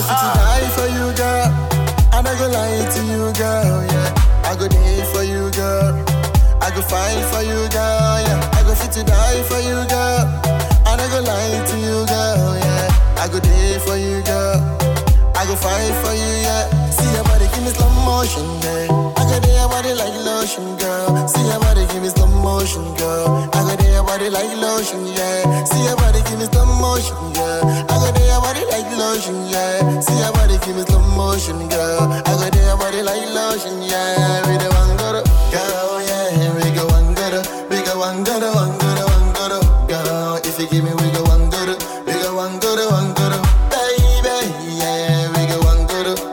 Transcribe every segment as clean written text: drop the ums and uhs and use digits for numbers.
fit to die for you, girl. I'm not gonna lie to you, girl, yeah. I go die for you, girl. I go fight for you, girl, yeah. I go fit to die for you, girl. I'm not gonna lie to you, girl, yeah. I go die for you, girl. I go fight for you, yeah. See your body, give me slow motion, yeah. I go there, your body like lotion, girl. See your body, give me slow motion, girl. I go there, your body like lotion, yeah. See your body, give me slow motion, yeah. I go there, your body like lotion, yeah. See your body, give me slow motion, girl. I go there, your body like lotion, yeah. We the one go to, girl, yeah. We go one go to, we go one go to, one go to, one go to, girl. If you give me, we go one go to, we go one go to, one go to, baby, yeah. We go one go to,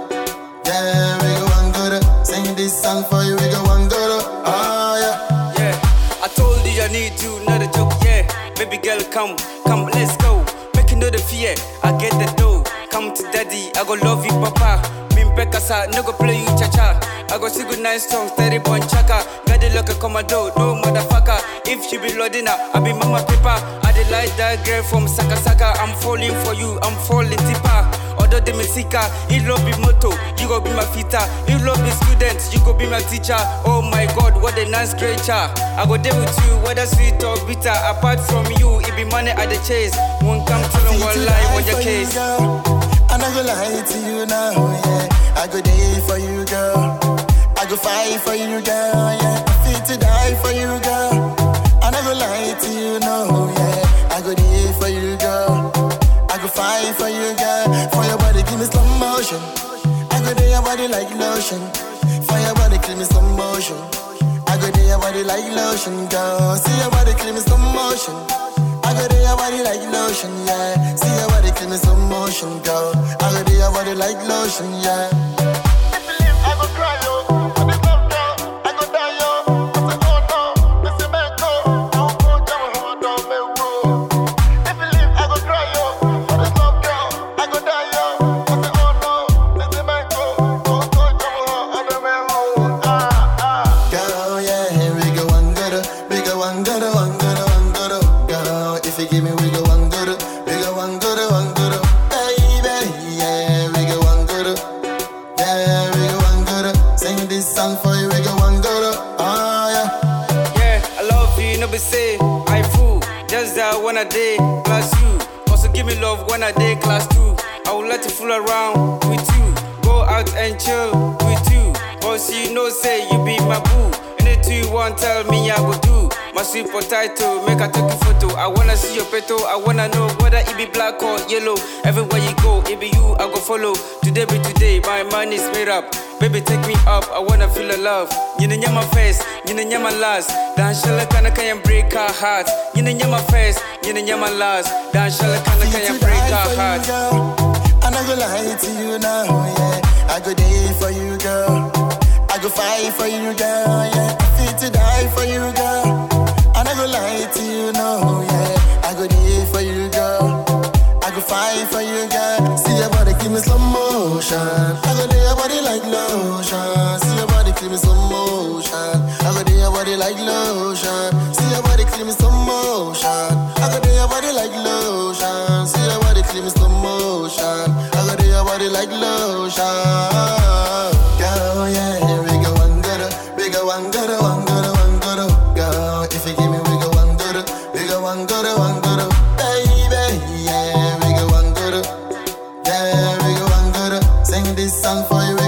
yeah. We go one go to, sing this song for you. We go one go to, oh yeah. Yeah, I told you I need you, not a joke, yeah. Baby girl, come, let's go. Make you know the fear, I get the dough. Come to daddy, I go love you, papa. Mimpekasa, no go play you cha-cha. I go sing good nice songs, 30 bon chaka. Got the look a commando, no motherfucker. If she be loading up, I be mama paper. I dey like that girl from Saka Saka. I'm falling for you, I'm falling deeper. Although the Mexica, it love be motto, you go be my fita. You love be student, you go be my teacher. Oh my God, what a nice creature. I go there with you, whether sweet or bitter. Apart from you, it be money at the chase. Won't come to them one lie on your case. I'm not gonna lie to you now, yeah. I go die for you, girl. I go fight for you, girl, yeah. I fit to die for you, girl. I'm not gonna lie to you, no, yeah. I go die for you, girl. I go fight for you, girl. For your body, give me slow motion. I go there, your body like lotion. For your body, give me slow motion. I go there, your body like lotion, girl. See your body, give me slow motion. I go there, your body like lotion, yeah. See your body, give me slow motion, girl. I go there, your body like lotion, yeah. If you leave, I go cry, yo. I be love, girl. I go die, yo. I say, oh no, this is my call. I won't go down, hold on, me roll. If you leave, I go cry, yo. For this love, girl. I go die, yo. I say, oh no, this is my call. I won't go down, hold on, me roll. Girl, yeah, we go one go to, we go one go to, one go to, one go to. Girl, if you give me, we go one go to, we go one go to, one go to. Baby, yeah, we go one go to, yeah, we go one go to. Sing this song for you, we go one go to, oh yeah. Yeah, I love you, no be say I fool. Just that one a day, class you. Also give me love one a day, class 2. I would like to fool around with you. Go out and chill with you. Cause you know say you be my boo. Anything you want, tell me I go do. My sweet potato, make I take a photo. I wanna see your peto, I wanna know whether it be black or yellow. Everywhere you go, it be you, I go follow. Today be today, my mind is made up. Baby, take me up, I wanna feel the love. You know my face, you know my last. Dan shala kana can break our heart. You know my face, you know my last. Dan shala kana can break our heart. I'm not gonna lie to you now, yeah. I go die for you, girl. I go fight for you, girl, yeah. I fit to die for you, girl. I'm not gonna lie to you, no, yeah. I go die for you, girl. I go fight for you, girl. See your body, give me slow motion. I go there, your body like lotion. See your body, give me slow motion. I go there, your body like lotion. See your body, give me slow motion. I go there, your body like lotion. See your body, give me slow motion. I go there, your body like lotion. Girl, yeah, we go one go to, we go one go to, one go to, one go to. Girl, if you give me, we go one go to, we go one go to, one go to. Baby, yeah, we go one go to, yeah, we go one go to. Sing this song for you.